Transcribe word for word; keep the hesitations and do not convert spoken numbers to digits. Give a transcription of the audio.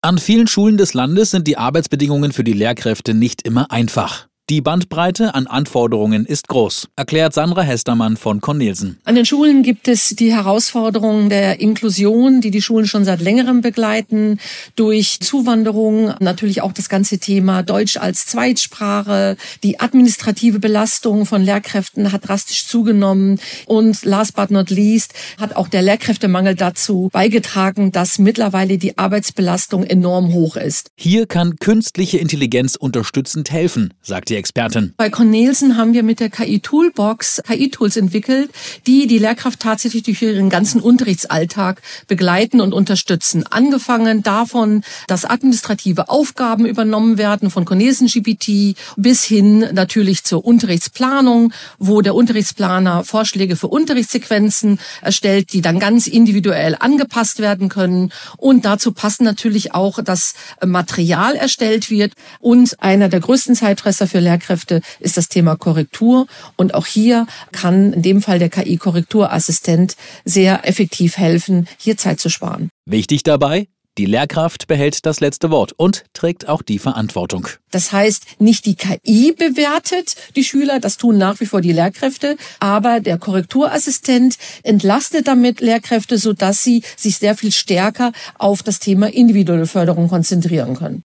An vielen Schulen des Landes sind die Arbeitsbedingungen für die Lehrkräfte nicht immer einfach. Die Bandbreite an Anforderungen ist groß, erklärt Sandra Hestermann von Cornelsen. An den Schulen gibt es die Herausforderungen der Inklusion, die die Schulen schon seit längerem begleiten, durch Zuwanderung, natürlich auch das ganze Thema Deutsch als Zweitsprache. Die administrative Belastung von Lehrkräften hat drastisch zugenommen und last but not least hat auch der Lehrkräftemangel dazu beigetragen, dass mittlerweile die Arbeitsbelastung enorm hoch ist. Hier kann künstliche Intelligenz unterstützend helfen, sagt die Expertin. Bei Cornelsen haben wir mit der K I-Toolbox K I-Tools entwickelt, die die Lehrkraft tatsächlich durch ihren ganzen Unterrichtsalltag begleiten und unterstützen. Angefangen davon, dass administrative Aufgaben übernommen werden von Cornelsen G P T bis hin natürlich zur Unterrichtsplanung, wo der Unterrichtsplaner Vorschläge für Unterrichtssequenzen erstellt, die dann ganz individuell angepasst werden können. Und dazu passt natürlich auch, dass Material erstellt wird. Und einer der größten Zeitfresser für Lehrkräfte ist das Thema Korrektur. Und auch hier kann in dem Fall der K I-Korrekturassistent sehr effektiv helfen, hier Zeit zu sparen. Wichtig dabei: Die Lehrkraft behält das letzte Wort und trägt auch die Verantwortung. Das heißt, nicht die K I bewertet die Schüler, das tun nach wie vor die Lehrkräfte, aber der Korrekturassistent entlastet damit Lehrkräfte, sodass sie sich sehr viel stärker auf das Thema individuelle Förderung konzentrieren können.